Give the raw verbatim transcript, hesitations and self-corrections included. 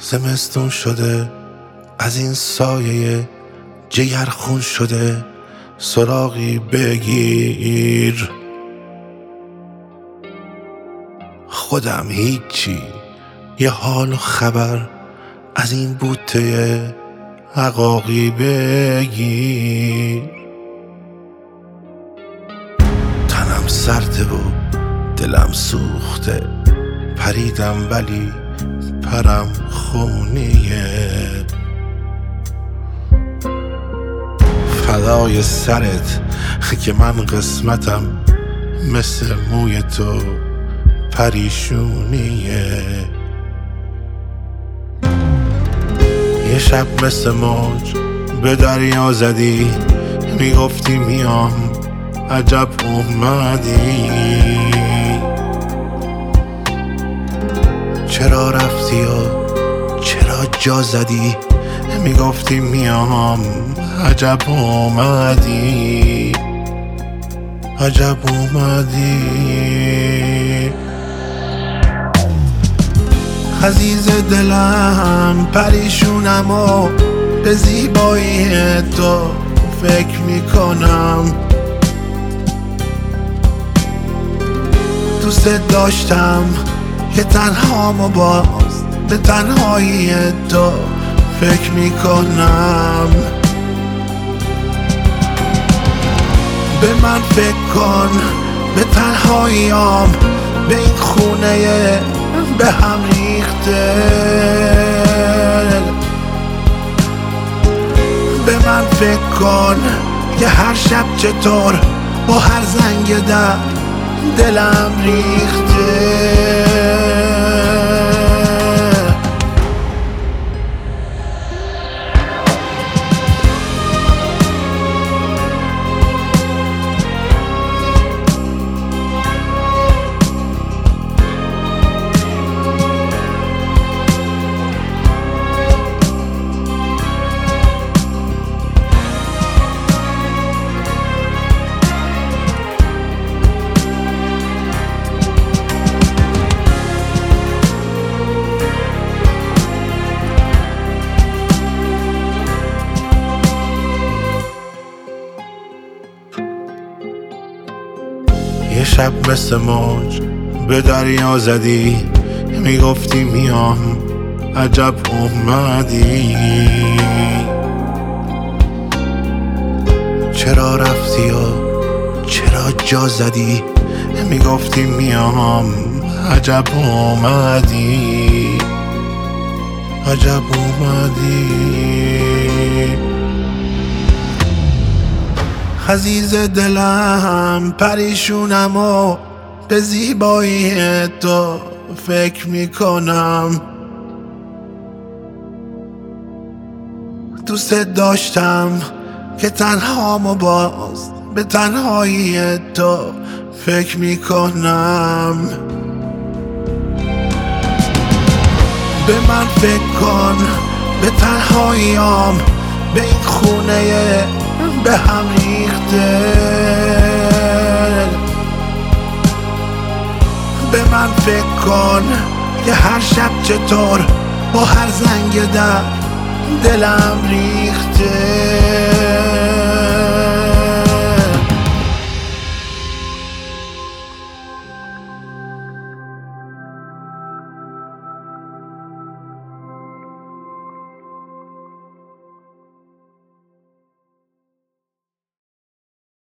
زمستون شده، از این سایه جگر خون شده، سراغی بگیر. خودم هیچی، یه حال و خبر از این بوته عقاقی بگیر. تنم سرده و دلم سوخته، پریدم ولی پرم خونیه. فدای سرت که من قسمتم مثل موی تو پریشونیه. یه شب مثل موج به دریا زدی، میگفتی میام عجب اومدی. چرا رفتی و چرا جا زدی، میگفتی میام عجب اومدی. عجب اومدی. عزیز دلم پریشونم و به زیبایی تو فکر میکنم. دوست داشتم که تنهام و باز به تنهایی تو فکر میکنم. به من فکر کن، به تنهاییام، به این خونه به هم ریخته. به من فکر کن که هر شب چطور با هر زنگ در دلم ریخته. یه شب مثل موج به دریا زدی، میگفتی میام عجب اومدی. چرا رفتی و چرا جا زدی، میگفتی میام عجب اومدی. عجب اومدی. عزیز دلم پریشونم و به زیبایی تو فکر میکنم. دوست داشتم که تنهام و باز به تنهایی تو فکر میکنم. به من فکر کن، به تنهاییام، به این خونه به هم ریخته. به من فکر کن که هر شب چطور با هر زنگ در دلم ریخته.